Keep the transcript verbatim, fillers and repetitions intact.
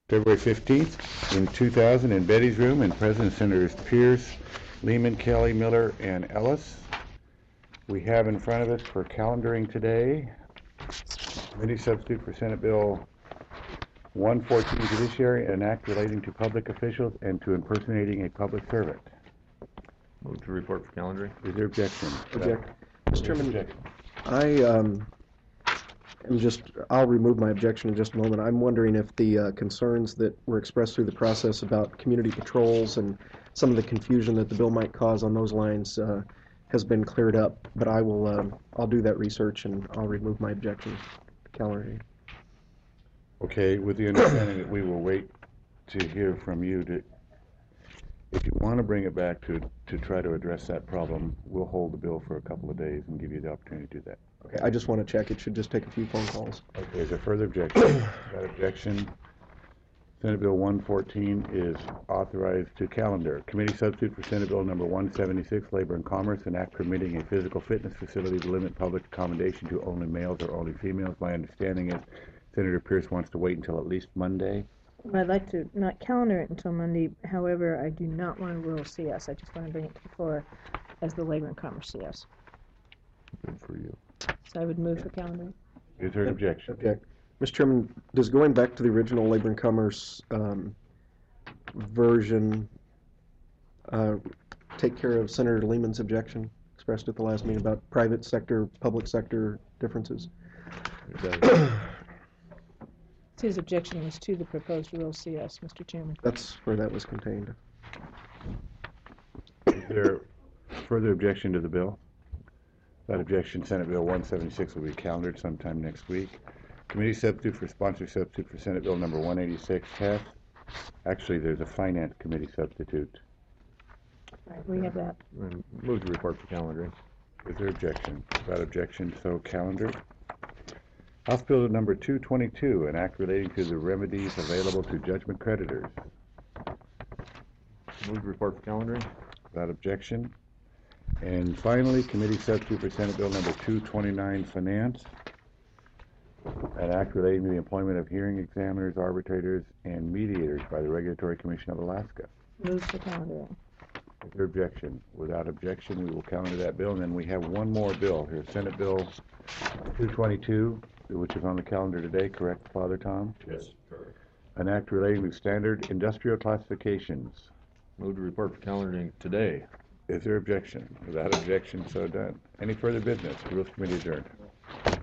February fifteenth in two thousand in Betty's room, and present Senators Pierce, Lehman, Kelly, Miller, and Ellis. We have in front of us for calendaring today, committee substitute for Senate Bill one fourteen, Judiciary, an act relating to public officials and to impersonating a public servant. Move to report for calendaring. Is there objection? Object. Mister Chairman, Objection. I um, am just, I'll remove my objection in just a moment. I'm wondering if the uh, concerns that were expressed through the process about community patrols and some of the confusion that the bill might cause on those lines uh, has been cleared up, but I will, um, I'll do that research and I'll remove my objection to calendaring. Okay, with the understanding that we will wait to hear from you to, if you want to bring it back to, to try to address that problem, we'll hold the bill for a couple of days and give you the opportunity to do that. Okay, I just want to check. It should just take a few phone calls. Okay, is there further objection? That objection, Senate Bill one fourteen is authorized to calendar. Committee substitute for Senate Bill number one seventy-six, Labor and Commerce, an act permitting a physical fitness facility to limit public accommodation to only males or only females. My understanding is Senator Pierce wants to wait until at least Monday. Well, I'd like to not calendar it until Monday. However, I do not want to rule C S. I just want to bring it to the floor as the Labor and Commerce C S. Good for you. So I would move for calendar. Is there an objection? Object. Mister Chairman, does going back to the original Labor and Commerce um, version uh, take care of Senator Lehman's objection expressed at the last meeting about private sector, public sector differences? It does. His objection was to the proposed rule C S, Mister Chairman. That's where that was contained. Is there further objection to the bill? That objection, Senate Bill one seventy-six, will be calendared sometime next week. Committee substitute for sponsor substitute for Senate Bill number one eighty-six, Hess. Actually, there's a Finance Committee substitute. Right, we have that. And move to report for calendaring. Is there objection? Without objection, so calendared. House Bill number two twenty-two, an act relating to the remedies available to judgment creditors. Move to report for calendaring. Without objection. And finally, committee substitute for Senate Bill number two twenty-nine, Finance, an act relating to the employment of hearing examiners, arbitrators, and mediators by the Regulatory Commission of Alaska. Move for calendaring. Is there objection? Without objection, we will calendar that bill. And then we have one more bill here, Senate Bill two twenty-two, which is on the calendar today, correct, Father Tom? Yes, correct. An act relating to standard industrial classifications. Move to report for calendaring today. Is there objection? Without objection, so done. Any further business? Rules Committee adjourned.